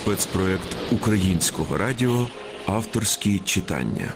спецпроект Українського радіо «Авторські читання».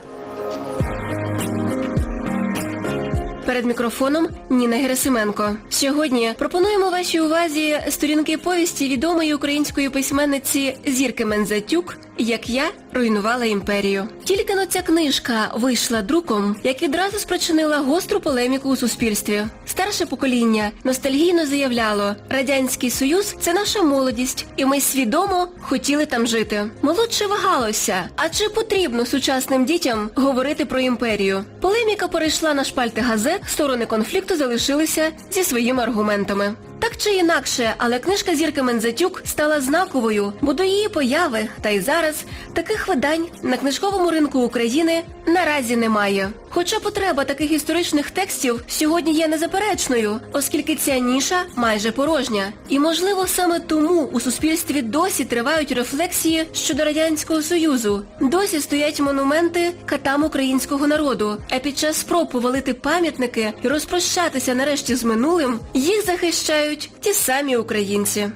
Перед мікрофоном Ніна Герасименко. Сьогодні пропонуємо вашій увазі сторінки повісті відомої української письменниці Зірки Мендзатюк «Як я руйнувала імперію». Тільки-но ця книжка вийшла друком, як відразу спричинила гостру полеміку у суспільстві. Старше покоління ностальгійно заявляло: Радянський Союз – це наша молодість, і ми свідомо хотіли там жити. Молодше вагалося, а чи потрібно сучасним дітям говорити про імперію? Полеміка перейшла на шпальти газет, сторони конфлікту залишилися зі своїми аргументами. Так чи інакше, але книжка Зірки Мендзатюк стала знаковою, бо до її появи, та й зараз, таких видань на книжковому ринку України наразі немає. Хоча потреба таких історичних текстів сьогодні є незаперечною, оскільки ця ніша майже порожня. І, можливо, саме тому у суспільстві досі тривають рефлексії щодо Радянського Союзу. Досі стоять монументи катам українського народу, а під час спроб повалити пам'ятники і розпрощатися нарешті з минулим, їх захищають ті самі українці.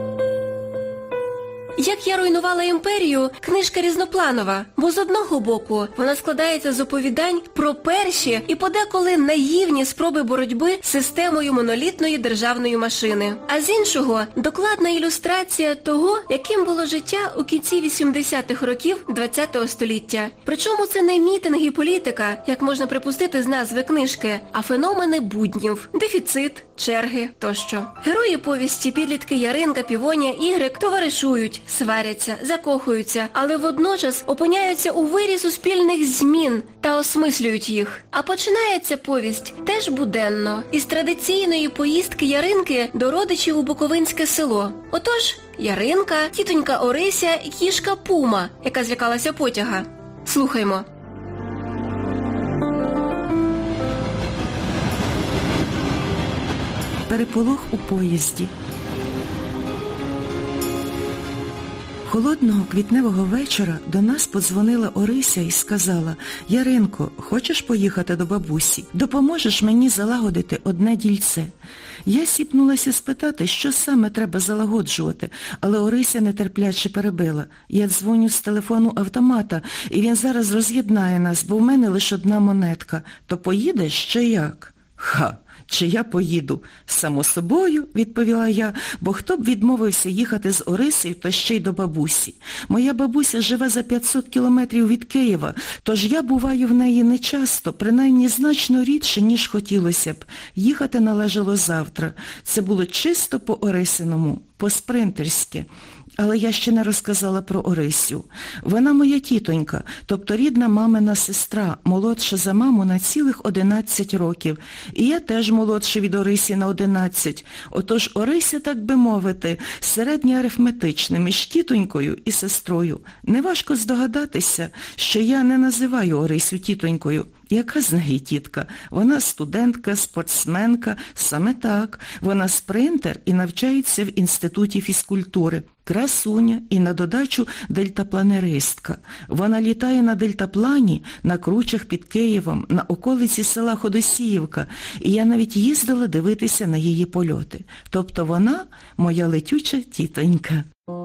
«Як я руйнувала імперію» – книжка різнопланова, бо з одного боку вона складається з оповідань про перші і подеколи наївні спроби боротьби з системою монолітної державної машини. А з іншого – докладна ілюстрація того, яким було життя у кінці 80-х років ХХ століття. Причому це не мітинги і політика, як можна припустити з назви книжки, а феномени буднів – дефіцит, черги тощо. Герої повісті, підлітки Яринка, Півоня, Ігрик товаришують, сваряться, закохуються, але водночас опиняються у вирі суспільних змін та осмислюють їх. А починається повість теж буденно, із традиційної поїздки Яринки до родичів у Буковинське село. Отож, Яринка, тітонька Орися і кішка Пума, яка злякалася потяга. Слухаймо. Переполох у поїзді. Холодного квітневого вечора до нас подзвонила Орися і сказала: «Яринко, хочеш поїхати до бабусі? Допоможеш мені залагодити одне дільце?» Я сіпнулася спитати, що саме треба залагоджувати, але Орися нетерпляче перебила: «Я дзвоню з телефону автомата, і він зараз роз'єднає нас, бо в мене лише одна монетка. То поїдеш чи як?» «Ха! Чи я поїду?» «Само собою», – відповіла я, бо хто б відмовився їхати з Орисею, та ще й до бабусі. Моя бабуся живе за 500 кілометрів від Києва, тож я буваю в неї нечасто, принаймні значно рідше, ніж хотілося б. Їхати належало завтра. Це було чисто по-орисиному, по-спринтерськи. Але я ще не розказала про Орисю. Вона моя тітонька, тобто рідна мамина сестра, молодша за маму на цілих 11 років. І я теж молодша від Орисі на 11. Отож Орися, так би мовити, середньоарифметична між тітонькою і сестрою. Неважко здогадатися, що я не називаю Орисю тітонькою. Яка з неї тітка? Вона студентка, спортсменка, саме так. Вона спринтер і навчається в інституті фізкультури. Красуня і на додачу дельтапланеристка. Вона літає на дельтаплані, на кручах під Києвом, на околиці села Ходосіївка, і я навіть їздила дивитися на її польоти. Тобто вона моя летюча тітонька.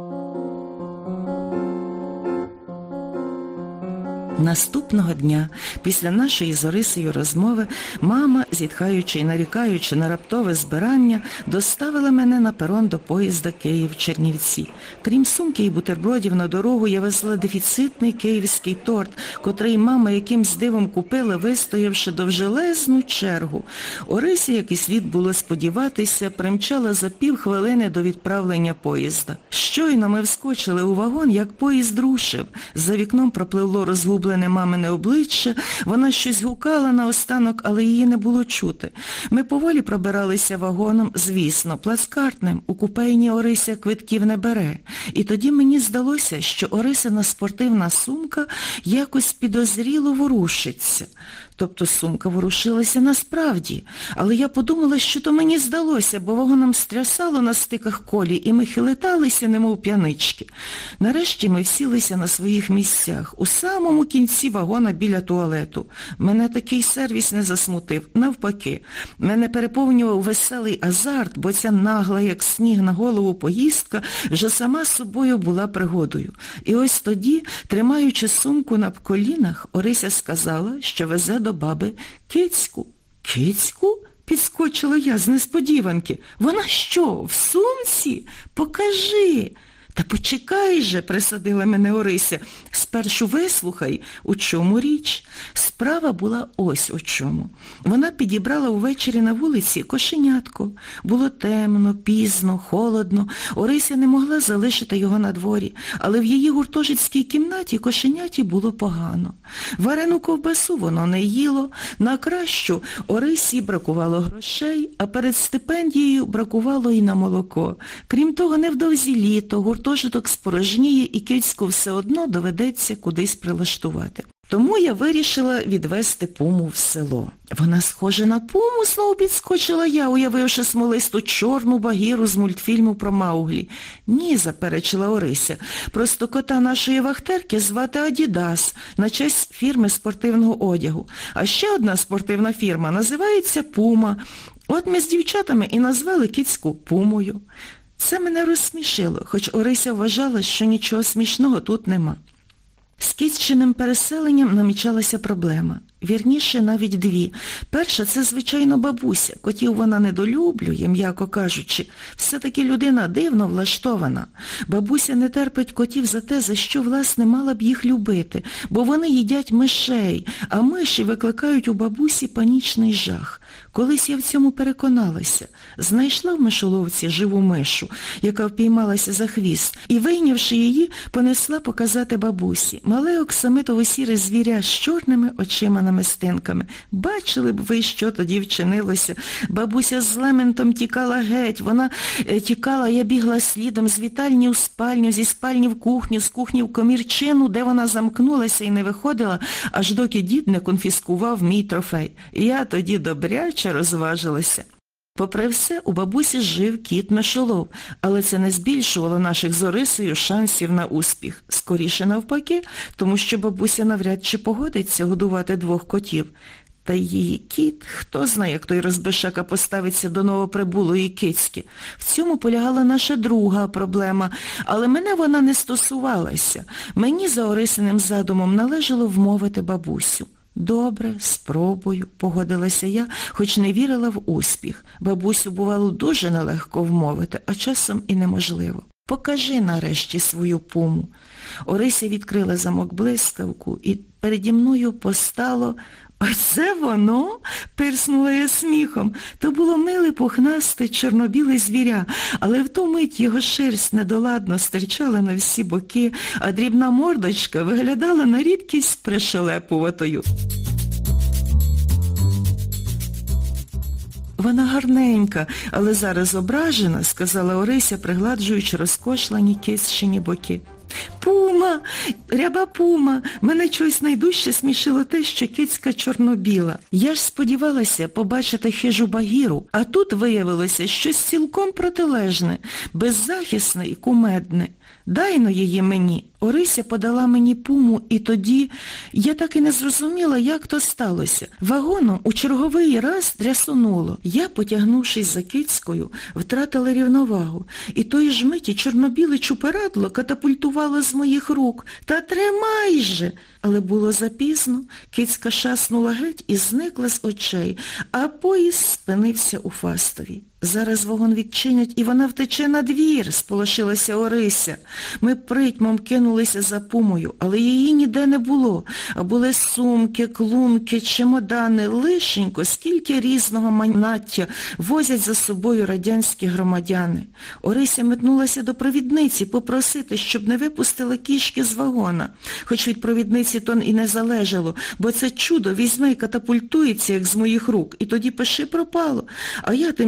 Наступного дня, після нашої з Орисею розмови, мама, зітхаючи і нарікаючи на раптове збирання, доставила мене на перон до поїзда Київ-Чернівці. Крім сумки і бутербродів на дорогу, я везла дефіцитний київський торт, котрий мама якимсь дивом купила, вистоявши довжелезну чергу. Орися, як і слід було сподіватися, примчала за півхвилини до відправлення поїзда. Щойно ми вскочили у вагон, як поїзд рушив. За вікном пропливло розгублене мамине обличчя, вона щось гукала наостанок, але її не було чути. Ми поволі пробиралися вагоном, звісно, плацкартним. У купейні Орися квитків не бере. І тоді мені здалося, що Орисина спортивна сумка якось підозріло ворушиться. Тобто сумка ворушилася насправді. Але я подумала, що то мені здалося, бо вагоном стрясало на стиках колій, і ми хилиталися, немов п'янички. Нарешті ми всілися на своїх місцях, у самому кінці вагона біля туалету. Мене такий сервіс не засмутив, навпаки. Мене переповнював веселий азарт, бо ця нагла, як сніг на голову поїздка, вже сама собою була пригодою. І ось тоді, тримаючи сумку на колінах, Орися сказала, що везе до баби кицьку. Кицьку? Підскочила я з несподіванки. Вона що, в сумці? Покажи. Та почекай же, присадила мене Орися. Спершу вислухай, у чому річ. Справа була ось у чому. Вона підібрала увечері на вулиці кошенятко. Було темно, пізно, холодно. Орися не могла залишити його на дворі, але в її гуртожитській кімнаті кошеняті було погано. Варену ковбасу воно не їло, на кращу Орисі бракувало грошей, а перед стипендією бракувало і на молоко. Крім того, невдовзі літо, гуртожиток спорожніє і кицьку все одно доведеться кудись прилаштувати. Тому я вирішила відвезти Пуму в село. Вона схожа на Пуму, знову підскочила я, уявивши смолисту чорну багіру з мультфільму про Мауглі. Ні, заперечила Орися, просто кота нашої вахтерки звати Адідас, на честь фірми спортивного одягу. А ще одна спортивна фірма називається Пума. От ми з дівчатами і назвали кицьку Пумою. Це мене розсмішило, хоч Орися вважала, що нічого смішного тут нема. З кицьчиним переселенням намічалася проблема. Вірніше, навіть дві. Перша – це, звичайно, бабуся. Котів вона недолюблює, м'яко кажучи. Все-таки людина дивно влаштована. Бабуся не терпить котів за те, за що, власне, мала б їх любити, бо вони їдять мишей, а миші викликають у бабусі панічний жах. Колись я в цьому переконалася. Знайшла в мишоловці живу мишу, яка впіймалася за хвіст, і, вийнявши її, понесла показати бабусі. Мале оксамитово-сіре звіря з чорними очима намистинками. Бачили б ви, що тоді вчинилося. Бабуся з лементом тікала геть. Вона тікала, я бігла слідом з вітальні в спальню, зі спальні в кухню, з кухні в комірчину, де вона замкнулася і не виходила, аж доки дід не конфіскував мій трофей. Я тоді добряче розважилася. Попри все, у бабусі жив кіт-мишолов, але це не збільшувало наших з Орисею шансів на успіх. Скоріше навпаки, тому що бабуся навряд чи погодиться годувати двох котів. Та її кіт, хто знає, як той розбишака поставиться до новоприбулої кицьки. В цьому полягала наша друга проблема, але мене вона не стосувалася. Мені за Орисиним задумом належало вмовити бабусю. Добре, спробую, погодилася я, хоч не вірила в успіх. Бабусю бувало дуже нелегко вмовити, а часом і неможливо. Покажи нарешті свою Пуму. Орися відкрила замок блискавку, і переді мною постало... «Оце воно?» – пирснула я сміхом. То було миле, пухнасте, чорно-біле звіря, але в ту мить його шерсть недоладно стирчала на всі боки, а дрібна мордочка виглядала на рідкість пришелепуватою. «Вона гарненька, але зараз ображена», – сказала Орися, пригладжуючи розкошлені кицьчині боки. «Пума! Ряба Пума! Мене чогось найдужче смішило те, що кицька чорно-біла. Я ж сподівалася побачити хижу багіру, а тут виявилося щось цілком протилежне, беззахисне і кумедне. Дай-но її мені». Орися подала мені Пуму, і тоді я так і не зрозуміла, як то сталося. Вагоном у черговий раз трясонуло. Я, потягнувшись за кицькою, втратила рівновагу. І тої ж миті чорно-біле чупарадло катапультувало з моїх рук. «Та тримай же!» Але було запізно. Кицька шаснула геть і зникла з очей, а поїзд спинився у Фастові. «Зараз вагон відчинять, і вона втече на двір», – сполошилася Орися. Ми притьмом кинулися за Пумою, але її ніде не було. А були сумки, клунки, чемодани, лишенько, скільки різного манаття возять за собою радянські громадяни. Орися метнулася до провідниці попросити, щоб не випустила кішки з вагона. Хоч від провідниці то і не залежало, бо це чудо візьме і катапультується, як з моїх рук, і тоді пиши пропало. А я тим часом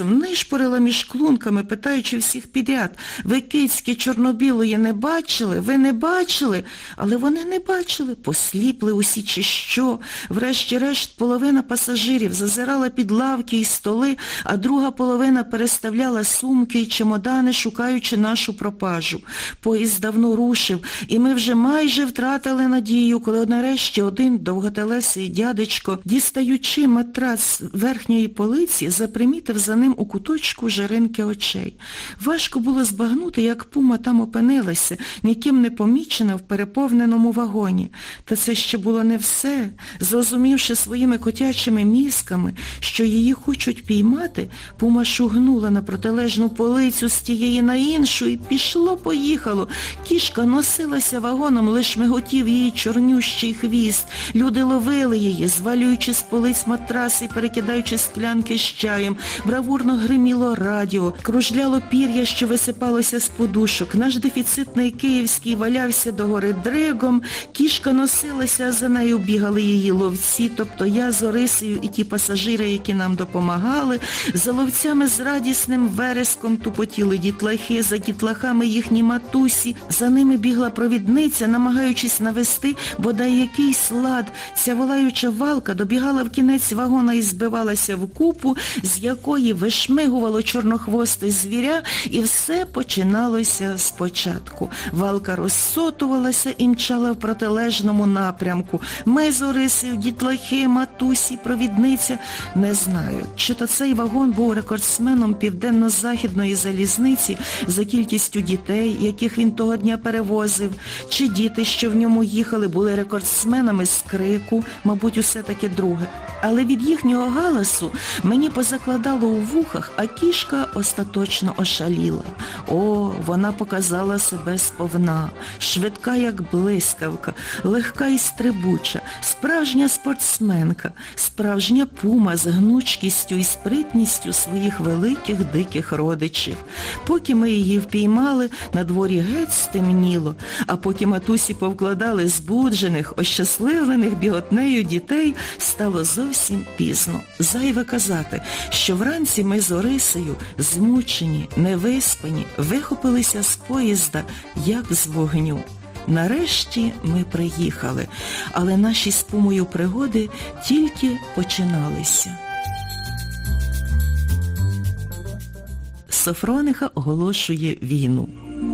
часом нишпорила між клунками, питаючи всіх підряд: ви кицьки чорно-білої не бачили? Ви не бачили? Але вони не бачили, посліпли усі чи що. Врешті-решт половина пасажирів зазирала під лавки і столи, а друга половина переставляла сумки і чемодани, шукаючи нашу пропажу. Поїзд давно рушив, і ми вже майже втратили надію, коли нарешті один довготелесий дядечко, дістаючи матрац з верхньої полиці, запримітив за ним у куточку жиринки очей. Важко було збагнути, як Пума там опинилася, ніким не помічена в переповненому вагоні. Та це ще було не все. Зрозумівши своїми котячими мізками, що її хочуть піймати, Пума шугнула на протилежну полицю з тієї на іншу і пішло-поїхало. Кішка носилася вагоном, лиш миготів її чорнющий хвіст. Люди ловили її, звалюючи з полиць матраси і перекидаючи склянки з чаєм. Бравурно гриміло радіо, кружляло пір'я, що висипалося з подушок. Наш дефіцитний київський валявся догори дригом. Кішка носилася, а за нею бігали її ловці, тобто я з Орисею і ті пасажири, які нам допомагали. За ловцями з радісним вереском тупотіли дітлахи, за дітлахами їхні матусі. За ними бігла провідниця, намагаючись навести бодай якийсь лад. Ця волаюча валка добігала в кінець вагона і збивалася в купу, з якої вишмигувало чорнохвосте звіря, і все починалося спочатку. Валка розсотувалася і мчала в протилежному напрямку. Ми з Орисею, дітлахи, матусі, провідниця. Не знаю, чи то цей вагон був рекордсменом південно-західної залізниці за кількістю дітей, яких він того дня перевозив, чи діти, що в ньому їхали, були рекордсменами з крику, мабуть, усе-таки друге. Але від їхнього галасу мені позакладало у вухах, а кішка остаточно ошаліла. О, вона показала себе сповна, швидка, як блискавка, легка і стрибуча, справжня спортсменка, справжня Пума з гнучкістю і спритністю своїх великих диких родичів. Поки ми її впіймали, на дворі геть стемніло, а поки матусі повкладали збуджених, ощасливлених біготнею дітей, стало зовсім пізно. Зайве казати, що вранці ми з Орисею, змучені, невиспані, вихопилися з поїзда, як з вогню. Нарешті ми приїхали, але наші з Пумою пригоди тільки починалися. Софрониха оголошує війну.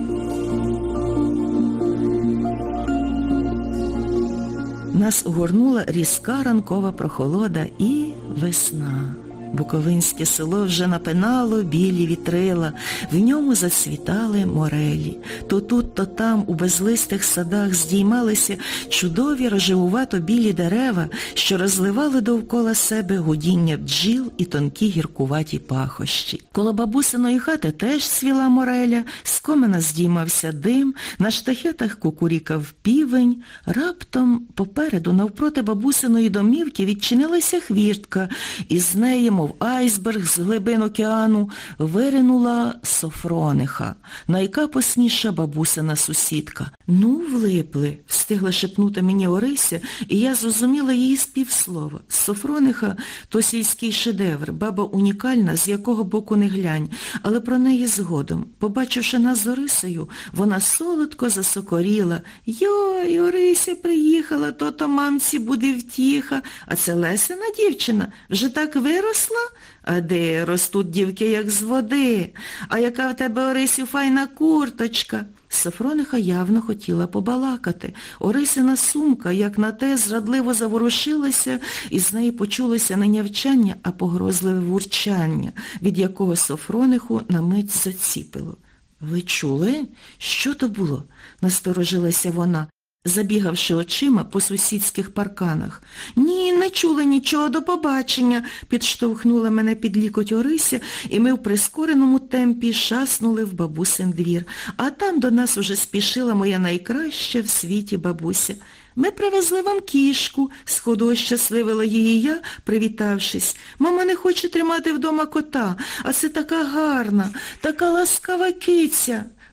Нас огорнула різка ранкова прохолода і весна. Буковинське село вже напинало білі вітрила, в ньому зацвітали морелі. То тут, то там у безлистих садах здіймалися чудові рожевувато-білі дерева, що розливали довкола себе гудіння бджіл і тонкі гіркуваті пахощі. Коло бабусиної хати теж цвіла мореля, з комина здіймався дим, на штахетах кукурікав півень. Раптом попереду, навпроти бабусиної домівки, відчинилася хвіртка, і з неї, мов айсберг з глибин океану, виринула Софрониха, найкапосніша бабусина сусідка. «Ну, влипли», – встигла шепнути мені Орися, і я зрозуміла її з півслова. Софрониха – то сільський шедевр, баба унікальна, з якого боку не глянь, але про неї згодом. Побачивши нас з Орисею, вона солодко засокоріла. «Йой, Орися приїхала, то-то мамці буде втіха. А це Лесина дівчина, вже так виросла? А де ростуть дівки, як з води? А яка в тебе, Орисю, файна курточка?» Софрониха явно хотіла побалакати. Орисина сумка, як на те, зрадливо заворушилася, і з неї почулося не нявчання, а погрозливе вурчання, від якого Софрониху на мить заціпило. «Ви чули? Що то було?» – насторожилася вона, забігавши очима по сусідських парканах. «Ні, не чула нічого, до побачення», – підштовхнула мене під лікоть Орися, і ми в прискореному темпі шаснули в бабусин двір. А там до нас уже спішила моя найкраща в світі бабуся. «Ми привезли вам кішку», – сходу ощасливила її я, привітавшись. «Мама не хоче тримати вдома кота, а це така гарна, така ласкава киця».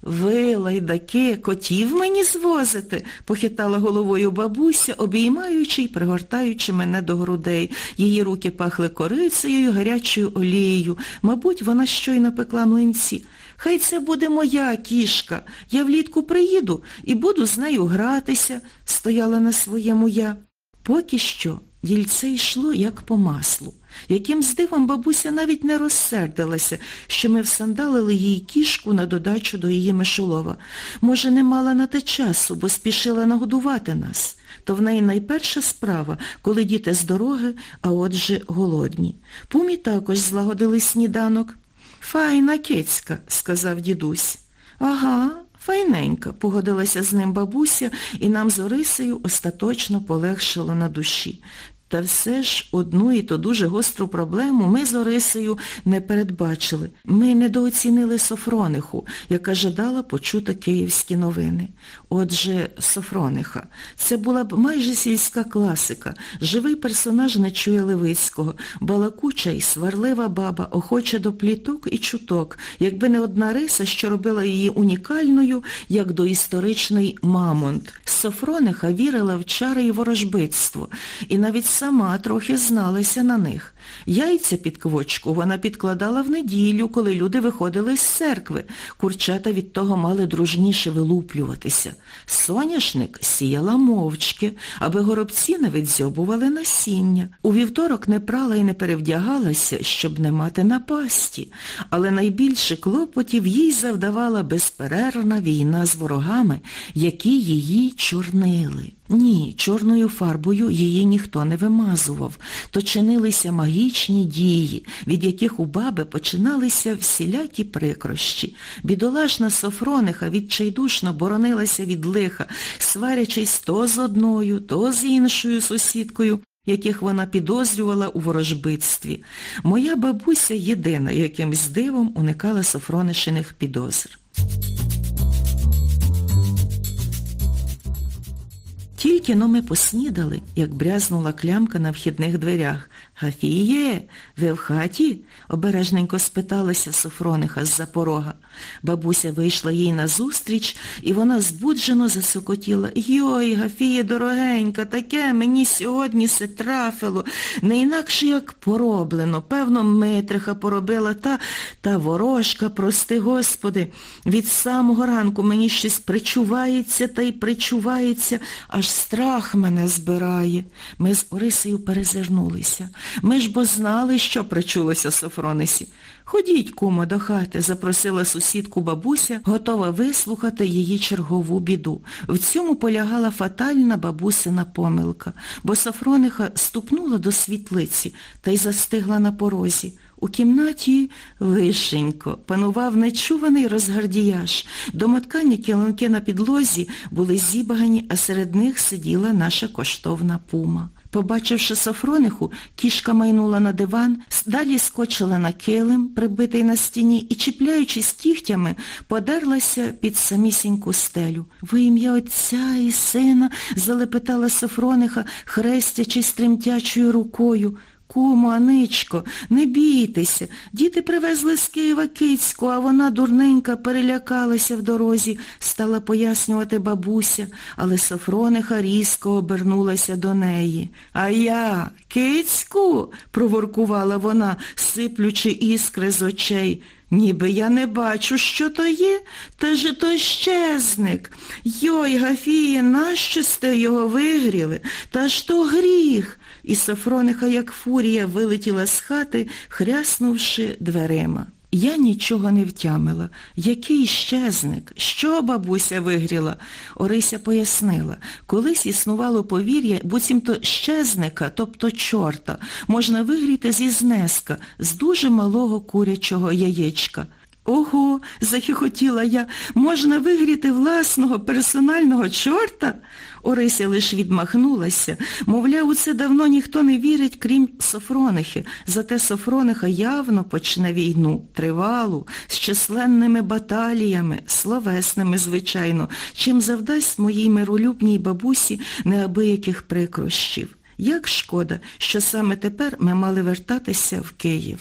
Ви, лайдаки, котів мені звозите? Похитала головою бабуся, обіймаючи й пригортаючи мене до грудей. Її руки пахли корицею й гарячою олією. Мабуть, вона щойно пекла млинці. Хай це буде моя кішка. Я влітку приїду і буду з нею гратися, стояла на своєму я. Поки що дільце йшло як по маслу. Якимсь дивом бабуся навіть не розсердилася, що ми всандалили їй кішку на додачу до її мишолова. Може, не мала на те часу, бо спішила нагодувати нас. То в неї найперша справа, коли діти з дороги, а отже голодні. Пумі також злагодили сніданок. «Файна кицька», – сказав дідусь. «Ага, файненька», – погодилася з ним бабуся, і нам з Орисею остаточно полегшило на душі. Та все ж одну і то дуже гостру проблему ми з Орисею не передбачили. Ми недооцінили Софрониху, яка жадала почути київські новини. Отже, Софрониха. Це була б майже сільська класика, живий персонаж Нечуя Левицького, балакуча й сварлива баба, охоча до пліток і чуток, якби не одна риса, що робила її унікальною, як доісторичний мамонт. Софрониха вірила в чари і ворожбитство, і навіть сама трохи зналася на них. Яйця під квочку вона підкладала в неділю, коли люди виходили з церкви. Курчата від того мали дружніше вилуплюватися. Соняшник сіяла мовчки, аби горобці не відзьобували насіння. У вівторок не прала і не перевдягалася, щоб не мати напасті. Але найбільше клопотів їй завдавала безперервна війна з ворогами, які її чорнили. Ні, чорною фарбою її ніхто не вимазував. То чинилися магічні дії, від яких у баби починалися всілякі прикрощі. Бідолашна Софрониха відчайдушно боронилася від лиха, сварячись то з одною, то з іншою сусідкою, яких вона підозрювала у ворожбитстві. Моя бабуся єдина якимсь дивом уникала Софронишиних підозр. Тільки-но ми поснідали, як брязнула клямка на вхідних дверях. «Гафіє, ви в хаті?» – обережненько спиталася Софрониха з-за порога. Бабуся вийшла їй назустріч, і вона збуджено засокотіла. «Йой, Гафіє, дорогенька, таке мені сьогодні се трафило, не інакше як пороблено. Певно, Митриха поробила та ворожка, прости Господи. Від самого ранку мені щось причувається та й причувається, аж страх мене збирає». Ми з Орисею перезирнулися. Ми ж бо знали, що причулося Софронисі. «Ходіть, кумо, до хати», – запросила сусідку бабуся, готова вислухати її чергову біду. В цьому полягала фатальна бабусина помилка, бо Софрониха ступнула до світлиці та й застигла на порозі. У кімнаті лишенько панував нечуваний розгардіяж. Домоткані килимки на підлозі були зібгані, а серед них сиділа наша коштовна пума. Побачивши Софрониху, кішка майнула на диван, далі скочила на килим, прибитий на стіні, і, чіпляючись кігтями, подерлася під самісіньку стелю. «Во ім'я Отця і Сина», – залепетала Софрониха, хрестячись тремтячою рукою. «Кумо, Аничко, не бійтеся. Діти привезли з Києва кицьку, а вона, дурненька, перелякалася в дорозі», – стала пояснювати бабуся, але Софрониха різко обернулася до неї. «А я кицьку?» – проворкувала вона, сиплючи іскри з очей. «Ніби я не бачу, що то є, та же то щезник. Йой, Гафіє, нащо сте його вигріли? Та ж то гріх!» І Софрониха, як фурія, вилетіла з хати, хряснувши дверима. Я нічого не втямила. Який щезник? Що бабуся вигріла? Орися пояснила. Колись існувало повір'я, буцімто щезника, тобто чорта, можна вигріти зі знеска, з дуже малого курячого яєчка. «Ого!» – захихотіла я. «Можна вигріти власного персонального чорта?» Орися лиш відмахнулася. Мовляв, у це давно ніхто не вірить, крім Софронихи. Зате Софрониха явно почне війну, тривалу, з численними баталіями, словесними, звичайно, чим завдасть моїй миролюбній бабусі неабияких прикрощів. Як шкода, що саме тепер ми мали вертатися в Київ.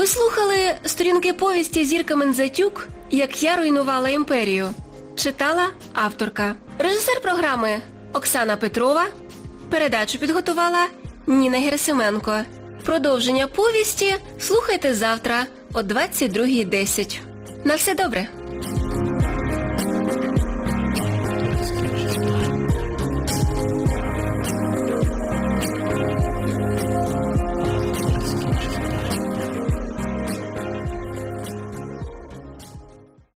Ви слухали сторінки повісті Зірка Мензатюк «Як я руйнувала імперію». Читала авторка. Режисер програми Оксана Петрова. Передачу підготувала Ніна Герасименко. Продовження повісті слухайте завтра о 22:10. На все добре!